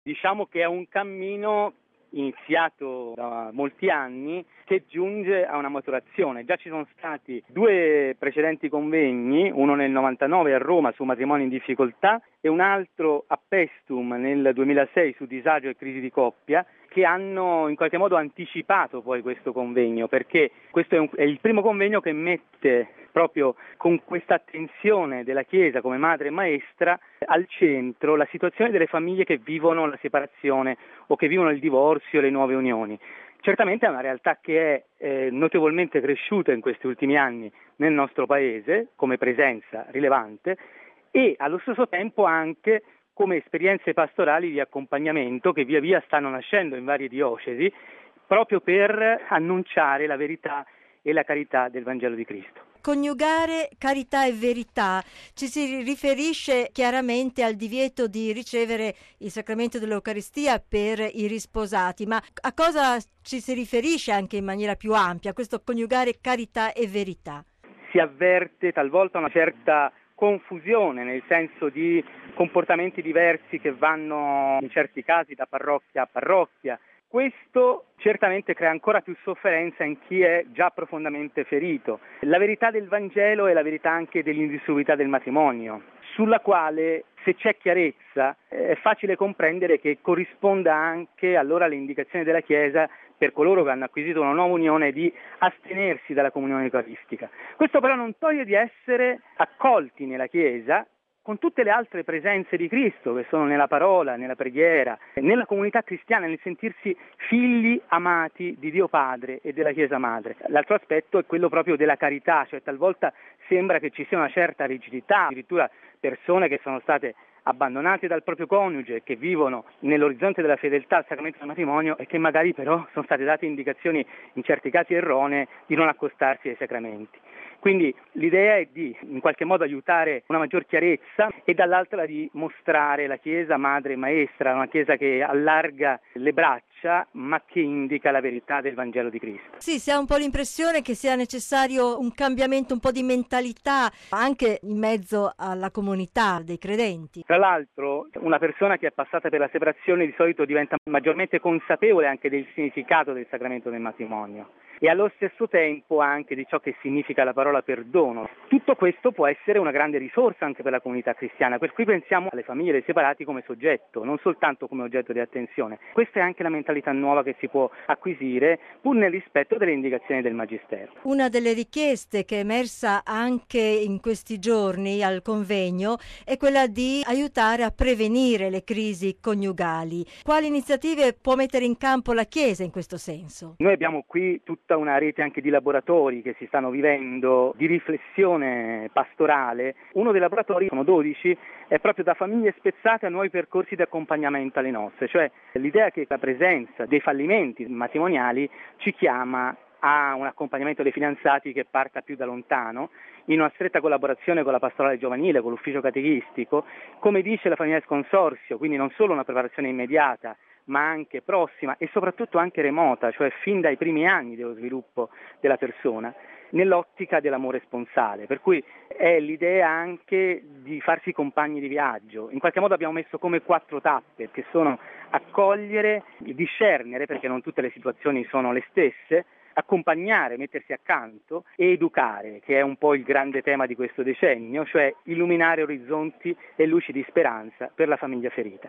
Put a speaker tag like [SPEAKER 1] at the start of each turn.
[SPEAKER 1] Diciamo che è un cammino iniziato da molti anni che giunge a una maturazione. Già ci sono stati 2 precedenti convegni, uno nel 99 a Roma su matrimoni in difficoltà e un altro a Paestum nel 2006 su disagio e crisi di coppia, che hanno in qualche modo anticipato poi questo convegno, perché questo è il primo convegno che mette proprio con questa attenzione della Chiesa come madre e maestra al centro la situazione delle famiglie che vivono la separazione o che vivono il divorzio e le nuove unioni. Certamente è una realtà che è notevolmente cresciuta in questi ultimi anni nel nostro paese come presenza rilevante e allo stesso tempo anche come esperienze pastorali di accompagnamento che via via stanno nascendo in varie diocesi proprio per annunciare la verità e la carità del Vangelo di Cristo.
[SPEAKER 2] Coniugare carità e verità ci si riferisce chiaramente al divieto di ricevere il sacramento dell'Eucaristia per i risposati, ma a cosa ci si riferisce anche in maniera più ampia, questo coniugare carità e verità?
[SPEAKER 1] Si avverte talvolta una certa confusione, nel senso di comportamenti diversi che vanno in certi casi da parrocchia a parrocchia. Questo certamente crea ancora più sofferenza in chi è già profondamente ferito. La verità del Vangelo è la verità anche dell'indissolubilità del matrimonio, sulla quale, se c'è chiarezza, è facile comprendere che corrisponda anche allora alle indicazioni della Chiesa per coloro che hanno acquisito una nuova unione di astenersi dalla comunione eucaristica. Questo però non toglie di essere accolti nella Chiesa con tutte le altre presenze di Cristo che sono nella parola, nella preghiera, nella comunità cristiana, nel sentirsi figli amati di Dio Padre e della Chiesa Madre. L'altro aspetto è quello proprio della carità, cioè talvolta sembra che ci sia una certa rigidità, addirittura persone che sono state abbandonate dal proprio coniuge, che vivono nell'orizzonte della fedeltà al sacramento del matrimonio e che magari però sono state date indicazioni in certi casi erronee di non accostarsi ai sacramenti. Quindi l'idea è di in qualche modo aiutare una maggior chiarezza e dall'altra di mostrare la Chiesa madre e maestra, una Chiesa che allarga le braccia ma che indica la verità del Vangelo di Cristo.
[SPEAKER 2] Sì, si ha un po' l'impressione che sia necessario un cambiamento, un po' di mentalità anche in mezzo alla comunità dei credenti.
[SPEAKER 1] Tra l'altro una persona che è passata per la separazione di solito diventa maggiormente consapevole anche del significato del sacramento del matrimonio e allo stesso tempo anche di ciò che significa la parola perdono. Tutto questo può essere una grande risorsa anche per la comunità cristiana, per cui pensiamo alle famiglie dei separati come soggetto, non soltanto come oggetto di attenzione. Questa è anche la mentalità nuova che si può acquisire pur nel rispetto delle indicazioni del Magistero.
[SPEAKER 2] Una delle richieste che è emersa anche in questi giorni al convegno è quella di aiutare a prevenire le crisi coniugali. Quali iniziative può mettere in campo la Chiesa in questo senso?
[SPEAKER 1] Noi abbiamo qui tutta una rete anche di laboratori che si stanno vivendo di riflessione pastorale. Uno dei laboratori, sono 12, è proprio da famiglie spezzate a nuovi percorsi di accompagnamento alle nozze, cioè l'idea che la presenza dei fallimenti matrimoniali ci chiama a un accompagnamento dei fidanzati che parta più da lontano, in una stretta collaborazione con la pastorale giovanile, con l'ufficio catechistico, come dice la famiglia del consorzio, quindi non solo una preparazione immediata, ma anche prossima e soprattutto anche remota, cioè fin dai primi anni dello sviluppo della persona, nell'ottica dell'amore sponsale, per cui è l'idea anche di farsi compagni di viaggio. In qualche modo abbiamo messo come 4 tappe, che sono accogliere, discernere, perché non tutte le situazioni sono le stesse, accompagnare, mettersi accanto e educare, che è un po' il grande tema di questo decennio, cioè illuminare orizzonti e luci di speranza per la famiglia ferita.